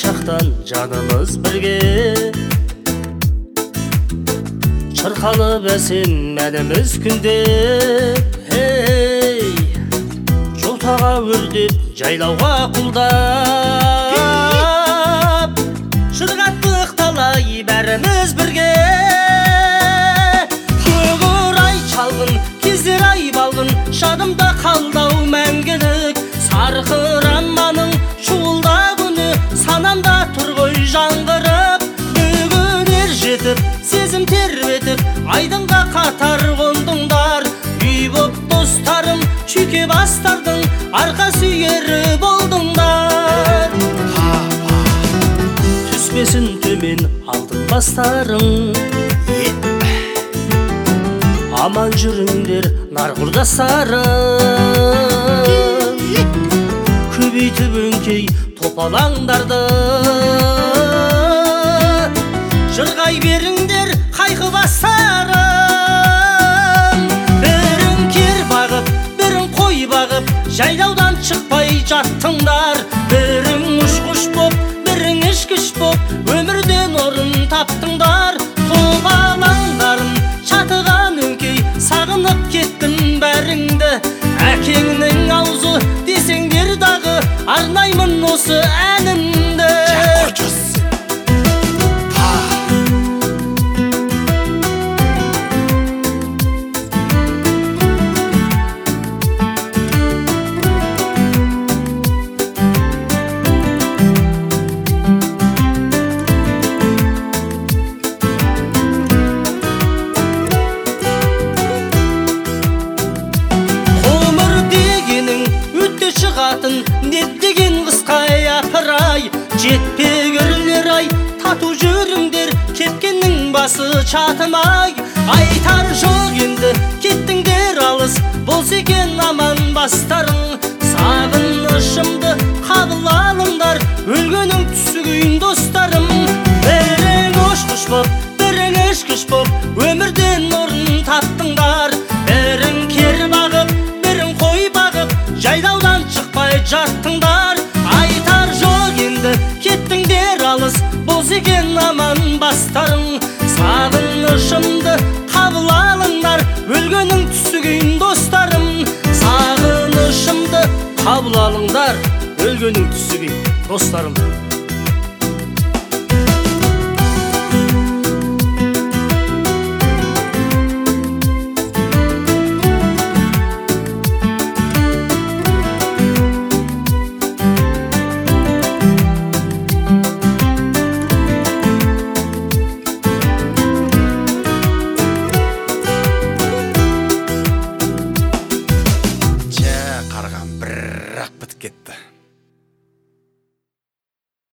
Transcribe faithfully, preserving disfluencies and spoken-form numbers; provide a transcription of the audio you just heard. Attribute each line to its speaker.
Speaker 1: чақтан жанымыз бірге, шырқалып әсем әніміз күнде. Ей, жотаға өрдеп, жайлауға құлдап, шырғаттық талай бәріміз бірге. Көкөр ай шалғын, кездер ай балғын, шадымда қалдау мәңгілік. Сарқыранманың шуылда күні, санамда тұр ғой жаңғырып. Бүгін ер жетіп, сезім тербетіп, айдынға қатар қондыңдар. Үй боп достарым, шүйке бастардың, арқа сүйері болдыңдар. Түспесін төмен алтын бастарың, аман жүріңдер нар құрдастарым. Көбейтіп өңкей топалаңдарды, жырғай беріңдер қайқы бастарым. Бірін кер бағып, бірін қой бағып, жайлаудан шықпай жаттыңдар. Бірін ұшқыш боп, бірін ішкіш боп, өмірден орын таптыңдар. Топалаңдарын шатыған өңкей, сағынып кеттім бәріңді. Әкеңнің аузы десеңдер дағы, арнаймын осы әнімді. Шығатын нет деген қысқай апырай, жетпегірлер ай, тату жүріңдер, кеткеннің басы чатымай. Айтар жоқ енді, кеттіңдер алыс, болса екен аман бастарың. Сағынышымды қабыл алыңдар, өлгенің түсігейін достарым. Бірің ұшқыш боп, бірің ішкіш боп, өмірден орын таптыңдар. Бірің кер бағып, бірің қой бағып, жайлаудан шықпай жаттыңдар. Айтар жоқ енді, кеттіңдер алыс, болса екен аман бастарың. Сағынышымды қабыл алыңдар, өлгенің түсігейін достарым. Сағынышымды қабыл алыңдар, өлгенің түсігейін достарым.